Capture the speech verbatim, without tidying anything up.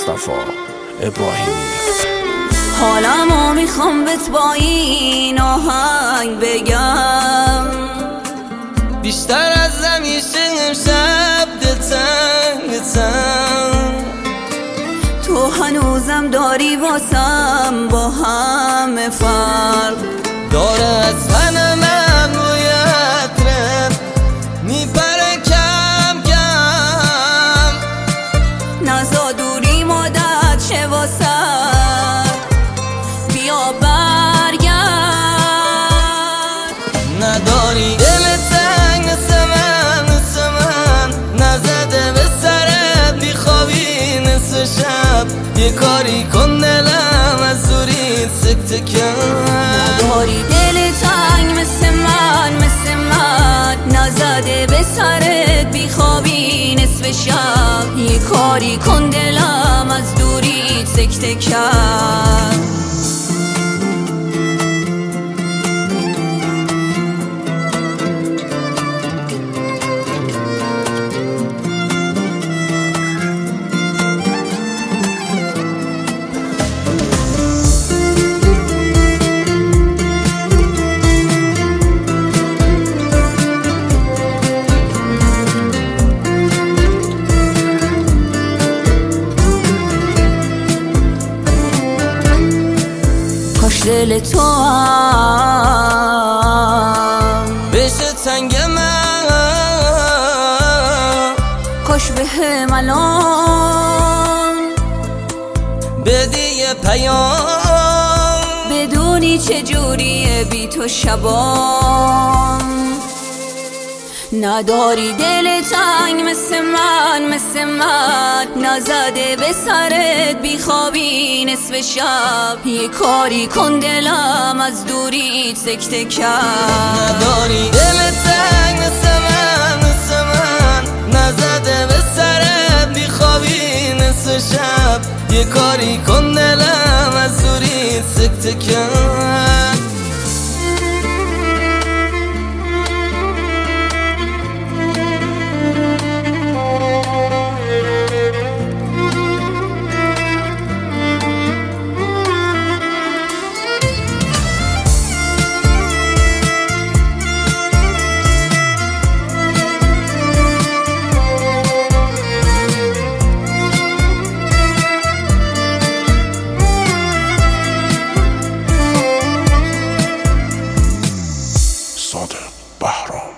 مصطفی ابراهیمی. حالمو میخوام بهت با این آهنگ بگم، بیشتر از همیشه امشب دلتنگ دلتنگ. تو هنوزم داری واسم با همه فرق داره از تن من روی عطرت میپره کم کم. نزا دوری مادت چه واسم، بیا برگرد. نداری دل تنگ مثل من مثل من، نزده به سرت بیخوابی نصف شب. یه کاری کن دلم از دوری سکته کرد. نداری دل تنگ مثل من مثل من، نزده به سرت بیخوابی نصف شب. یه کاری کن دلم از دوری سکته کرد. دل تو هم بشه تنگ من، کاش به هم الان بدی یه پیام. بدونی چجوریه بی تو شبام. نداری دل تنگ مثل من مثل من، نزده به سرت بیخوابی نصف شب. یه کاری کن دلم از دوری سکته کرد. نداری دل تنگ مثل من مثل من، نزده به سرت بیخوابی نصف شب. یه کاری کن دلم از دوری سکته کرد. صادق بهرام.